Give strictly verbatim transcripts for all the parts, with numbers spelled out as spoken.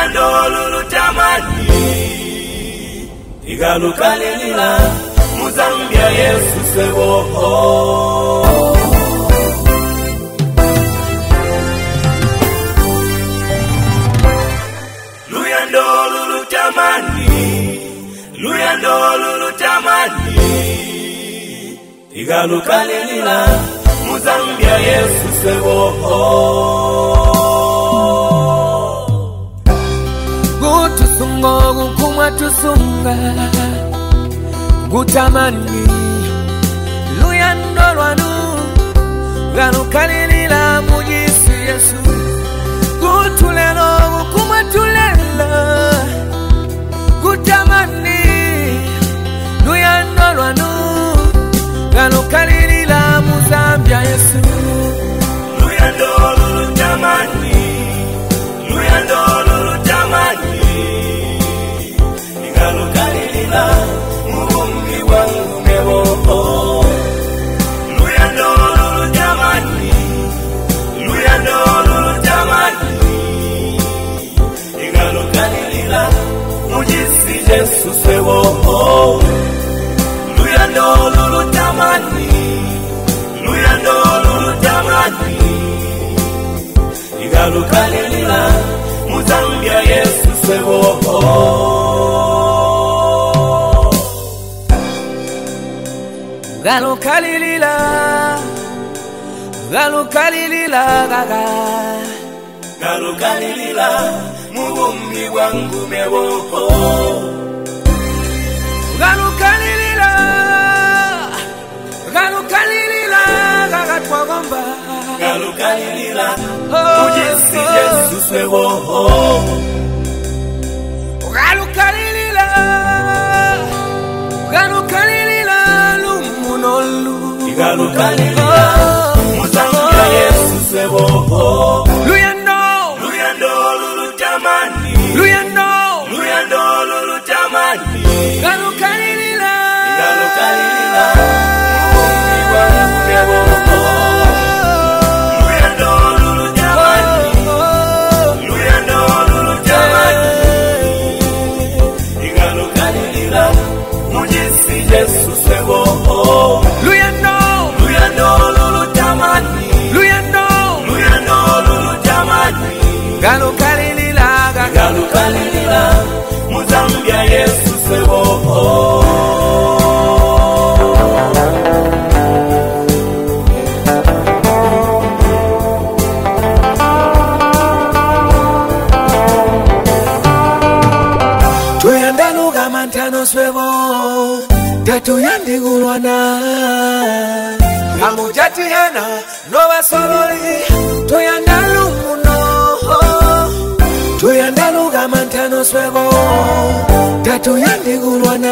luyando lulutamani igalukalilila muzambia Yesu sebo luyando lulutamani luyando lulutamani igalukalilila muzambia Yesu sebo gutusungo gukumwa tusunga gutamani luyando lwanu galukalilila mujisi Yesu gutulelo gukumwa tulela gutamani luyando lwanu galukalilila muzambia Yesu luyando lulutamani luyando lulutamani igalukalilila mubumbi wangu mebo luyando lulutamani luyando lulutamani igalukalilila mujisi Yesu sebo luyando lulutamani luyando lulutamani igalukalilila muzambia Yesu sebo galukalilila galukalilila gaga galukalilila mubumbi wangu mebo galukalilila galukalilila gaga twagomba galukalilila mujisi Yesu sebo galukalilila galukalilila lumunolu galukalilila muzambia Yesu sebo luyando luyando lulutamani luyando luyando lulutamani galukalilila galukalilila mubumbi wangu mebo luyando lulutamani luyando lulutamani igalukalilila mujisi Yesu sebo luyando luyando lulutamani luyando luyando lulutamani galukalilila galukalilila muzambia Yesu sebo tuyandaluga mantano swebo tatu yandigulwana amujatiyana nobasololi tuyandalumuno tuyandaluga mantano swebo tatu yandigulwana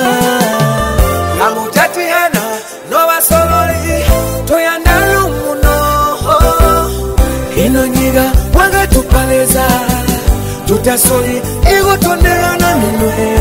amujatiyana nobasololi tuyandalumuno inonyiga wanga tupaleza tutasoli igotondera na minwe